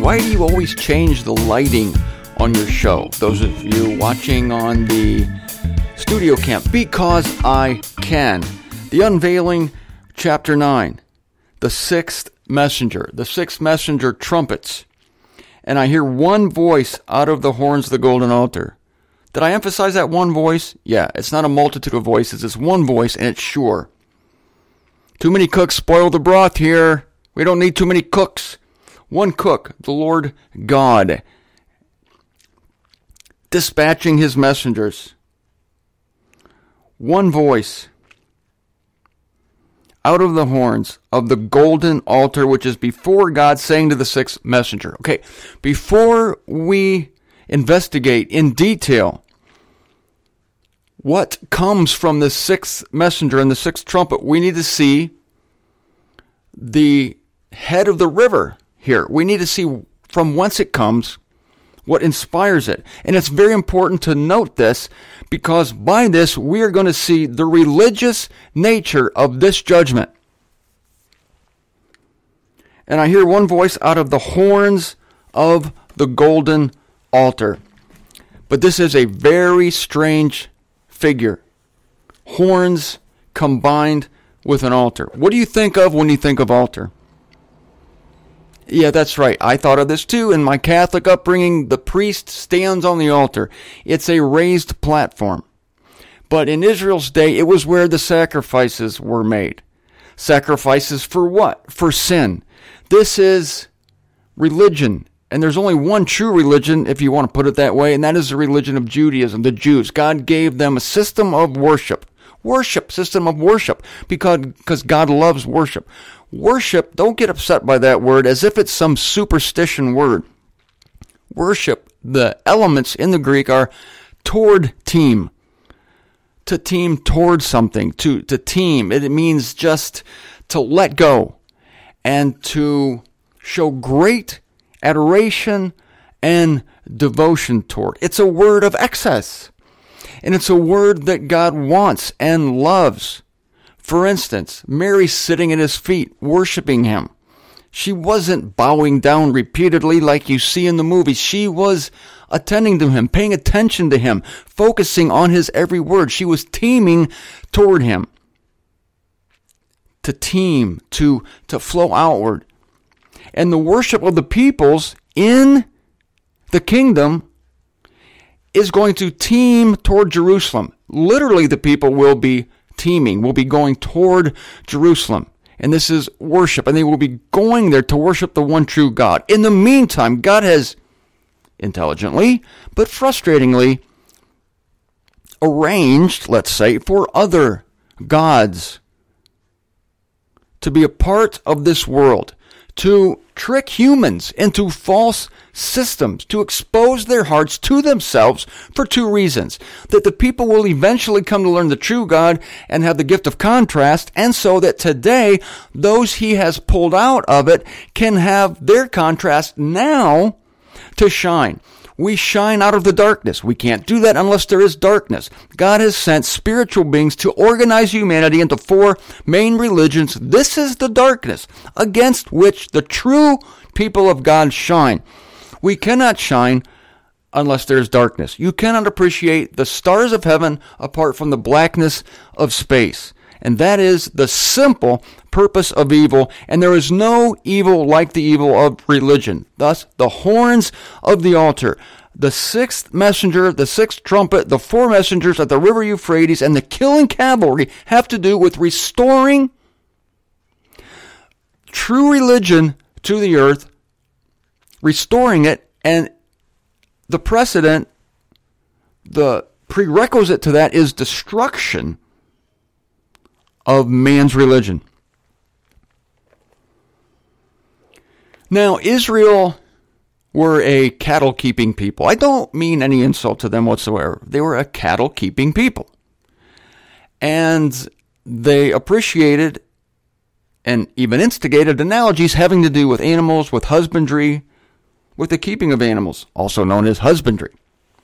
Why do you always change the lighting on your show? Those of you watching on the studio camp, because I can. The unveiling, chapter 9, the sixth messenger trumpets. And I hear one voice out of the horns of the golden altar. Did I emphasize that one voice? Yeah, it's not a multitude of voices. It's one voice, and it's sure. Too many cooks spoil the broth here. We don't need too many cooks. One cook, the Lord God, dispatching his messengers. One voice out of the horns of the golden altar, which is before God, saying to the sixth messenger. Okay, before we investigate in detail what comes from the sixth messenger and the sixth trumpet, we need to see the head of the river here. We need to see from whence it comes, what inspires it. And it's very important to note this, because by this we are going to see the religious nature of this judgment. And I hear one voice out of the horns of the golden altar. But this is a very strange figure. Horns combined with an altar. What do you think of when you think of altar? Yeah, that's right. I thought of this too. In my Catholic upbringing, the priest stands on the altar. It's a raised platform. But in Israel's day, it was where the sacrifices were made. Sacrifices for what? For sin. This is religion. And there's only one true religion, if you want to put it that way, and that is the religion of Judaism, the Jews. God gave them a system of worship. System of worship, because God loves worship. Worship, don't get upset by that word as if it's some superstition word. Worship, the elements in the Greek are toward team. To team toward something, to team. It means just to let go and to show great adoration and devotion toward. It's a word of excess. And it's a word that God wants and loves. For instance, Mary sitting at his feet, worshiping him. She wasn't bowing down repeatedly like you see in the movies. She was attending to him, paying attention to him, focusing on his every word. She was teaming toward him. To team, to flow outward. And the worship of the peoples in the kingdom is going to team toward Jerusalem. Literally, the people will be teaming, will be going toward Jerusalem. And this is worship. And they will be going there to worship the one true God. In the meantime, God has intelligently, but frustratingly, arranged, let's say, for other gods to be a part of this world, to trick humans into false systems, to expose their hearts to themselves for two reasons. That the people will eventually come to learn the true God and have the gift of contrast, and so that today, those he has pulled out of it can have their contrast now to shine. We shine out of the darkness. We can't do that unless there is darkness. God has sent spiritual beings to organize humanity into four main religions. This is the darkness against which the true people of God shine. We cannot shine unless there is darkness. You cannot appreciate the stars of heaven apart from the blackness of space. And that is the simple purpose of evil, and there is no evil like the evil of religion. Thus, the horns of the altar, the sixth messenger, the sixth trumpet, the four messengers at the river Euphrates, and the killing cavalry have to do with restoring true religion to the earth, restoring it, and the precedent, the prerequisite to that is destruction of man's religion. Now, Israel were a cattle-keeping people. I don't mean any insult to them whatsoever. They were a cattle-keeping people. And they appreciated and even instigated analogies having to do with animals, with husbandry, with the keeping of animals, also known as husbandry.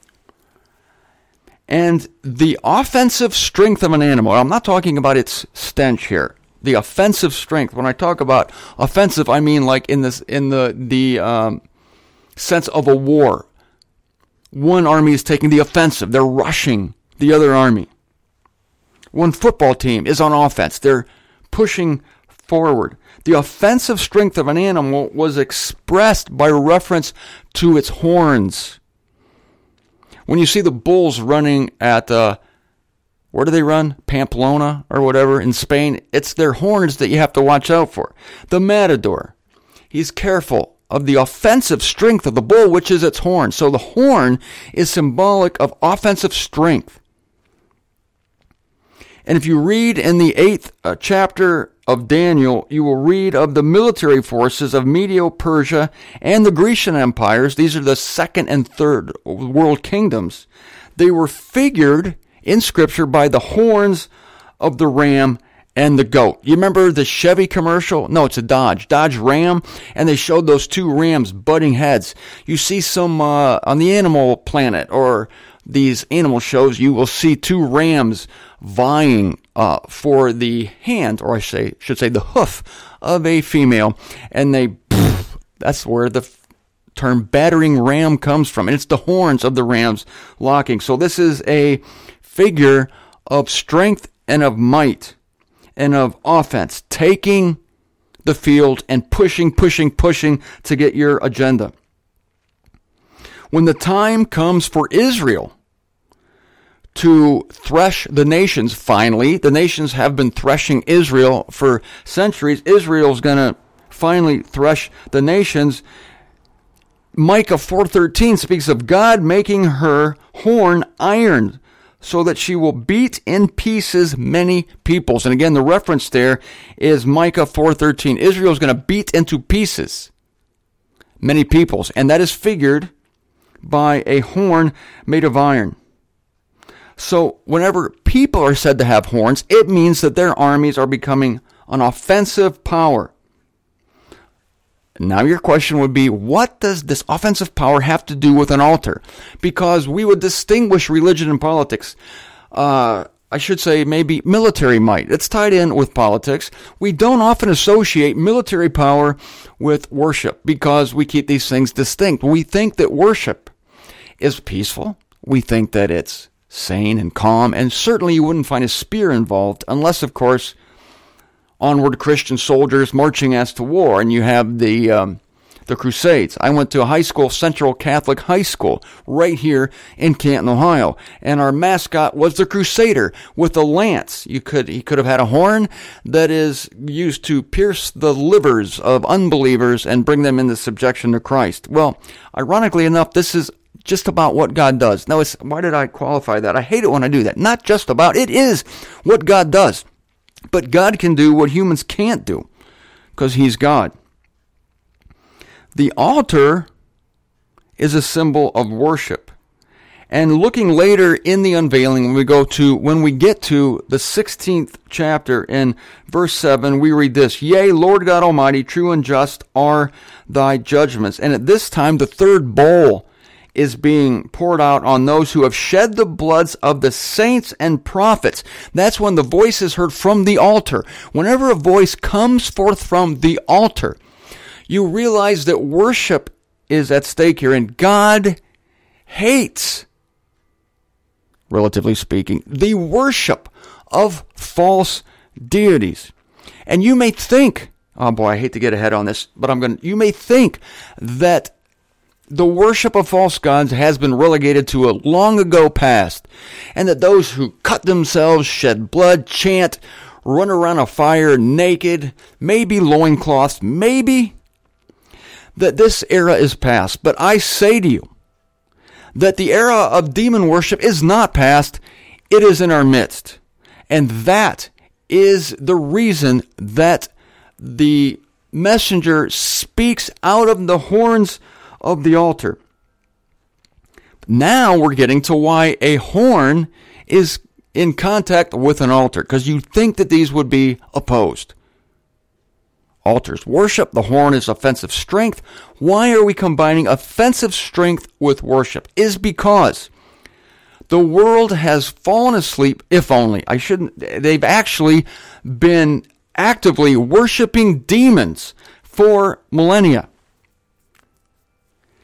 And the offensive strength of an animal, I'm not talking about its stench here. The offensive strength. When I talk about offensive, I mean like in the sense of a war. One army is taking the offensive. They're rushing the other army. One football team is on offense. They're pushing forward. The offensive strength of an animal was expressed by reference to its horns. When you see the bulls running at, where do they run? Pamplona or whatever in Spain. It's their horns that you have to watch out for. The matador, he's careful of the offensive strength of the bull, which is its horn. So the horn is symbolic of offensive strength. And if you read in the 8th chapter of Daniel, you will read of the military forces of Medo-Persia and the Grecian empires. These are the second and third world kingdoms. They were figured in Scripture by the horns of the ram and the goat. You remember the Chevy commercial? No, it's a Dodge Ram, and they showed those two rams butting heads. You see some on the Animal Planet or these animal shows, you will see two rams vying for the hand, or I should say the hoof of a female, and that's where the term battering ram comes from, and it's the horns of the rams locking. So this is a figure of strength and of might and of offense, taking the field and pushing to get your agenda. When the time comes for Israel to thresh the nations, finally, the nations have been threshing Israel for centuries. Israel's going to finally thresh the nations. Micah 4:13 speaks of God making her horn iron, so that she will beat in pieces many peoples. And again, the reference there is Micah 4:13. Israel is going to beat into pieces many peoples. And that is figured by a horn made of iron. So whenever people are said to have horns, it means that their armies are becoming an offensive power. Now your question would be, what does this offensive power have to do with an altar? Because we would distinguish religion and politics. I should say maybe military might. It's tied in with politics. We don't often associate military power with worship because we keep these things distinct. We think that worship is peaceful. We think that it's sane and calm, and certainly you wouldn't find a spear involved unless, of course, onward Christian soldiers marching as to war, and you have the Crusades. I went to a high school, Central Catholic High School, right here in Canton, Ohio, and our mascot was the Crusader with a lance. He could have had a horn that is used to pierce the livers of unbelievers and bring them into subjection to Christ. Well, ironically enough, this is just about what God does. Now, why did I qualify that? I hate it when I do that. Not just about. It is what God does. But God can do what humans can't do because He's God. The altar is a symbol of worship. And looking later in the unveiling, when we get to the 16th chapter in verse 7, we read this: Yea, Lord God Almighty, true and just are thy judgments. And at this time, the third bowl is being poured out on those who have shed the bloods of the saints and prophets. That's when the voice is heard from the altar. Whenever a voice comes forth from the altar, you realize that worship is at stake here, and God hates, relatively speaking, the worship of false deities. And you may think, oh boy, I hate to get ahead on this, but you may think that the worship of false gods has been relegated to a long ago past, and that those who cut themselves, shed blood, chant, run around a fire naked, maybe loincloths, maybe that this era is past. But I say to you that the era of demon worship is not past, it is in our midst. And that is the reason that the messenger speaks out of the horns of the altar. Now we're getting to why a horn is in contact with an altar, because you think that these would be opposed. Altars worship, the horn is offensive strength. Why are we combining offensive strength with worship? Is because the world has fallen asleep, they've actually been actively worshiping demons for millennia.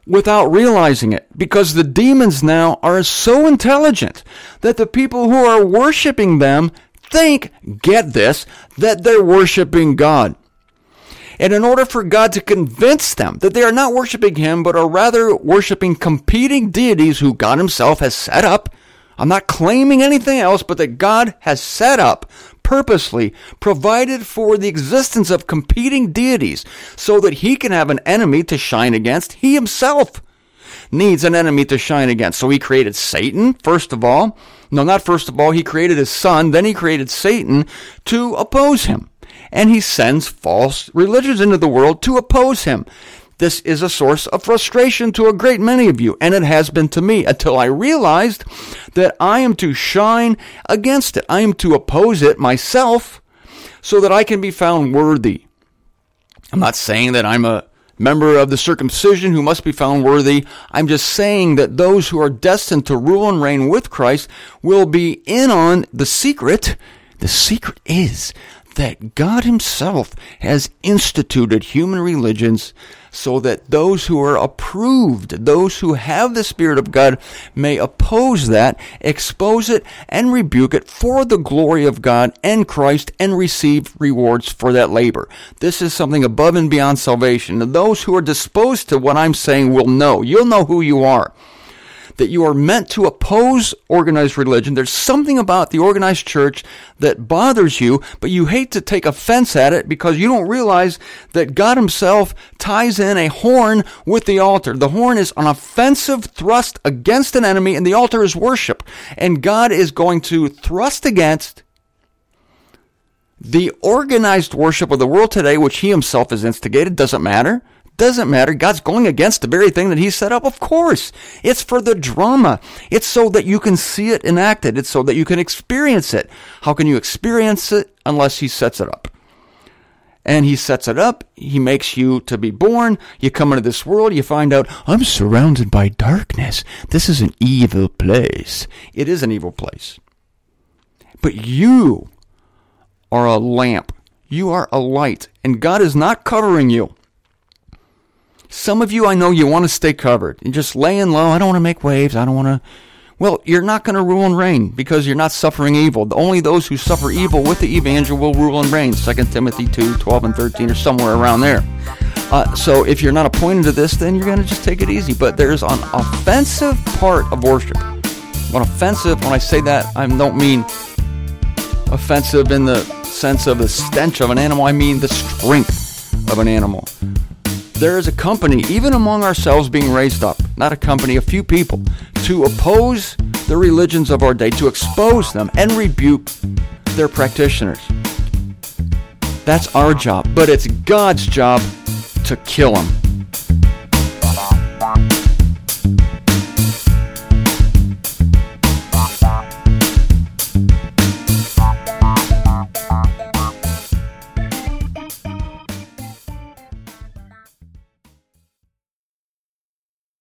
without realizing it, because the demons now are so intelligent that the people who are worshiping them think, get this, that they're worshiping God. And in order for God to convince them that they are not worshiping Him, but are rather worshiping competing deities who God Himself has set up, I'm not claiming anything else, but that God has set up, purposely provided for the existence of competing deities so that He can have an enemy to shine against. He Himself needs an enemy to shine against. So He created Satan, first of all. No, not first of all. He created His Son. Then He created Satan to oppose Him. And He sends false religions into the world to oppose Him. This is a source of frustration to a great many of you, and it has been to me, until I realized that I am to shine against it. I am to oppose it myself so that I can be found worthy. I'm not saying that I'm a member of the circumcision who must be found worthy. I'm just saying that those who are destined to rule and reign with Christ will be in on the secret. The secret is that God Himself has instituted human religions so that those who are approved, those who have the Spirit of God, may oppose that, expose it, and rebuke it for the glory of God and Christ, and receive rewards for that labor. This is something above and beyond salvation. And those who are disposed to what I'm saying will know. You'll know who you are. That you are meant to oppose organized religion. There's something about the organized church that bothers you, but you hate to take offense at it because you don't realize that God Himself ties in a horn with the altar. The horn is an offensive thrust against an enemy, and the altar is worship. And God is going to thrust against the organized worship of the world today, which He Himself has instigated. Doesn't matter. Doesn't matter. God's going against the very thing that He set up. Of course. It's for the drama. It's so that you can see it enacted. It's so that you can experience it. How can you experience it unless He sets it up? And He sets it up. He makes you to be born. You come into this world. You find out, I'm surrounded by darkness. This is an evil place. It is an evil place. But you are a lamp. You are a light. And God is not covering you. Some of you, I know you want to stay covered. You're just laying low. I don't want to make waves. I don't want to. Well, you're not going to rule and reign because you're not suffering evil. Only those who suffer evil with the evangel will rule and reign. 2 Timothy 2:12 and 13, or somewhere around there. So if you're not appointed to this, then you're going to just take it easy. But there's an offensive part of worship. When I say that, I don't mean offensive in the sense of the stench of an animal. I mean the strength of an animal. There is a company, even among ourselves, being raised up, not a company, a few people, to oppose the religions of our day, to expose them and rebuke their practitioners. That's our job, but it's God's job to kill them.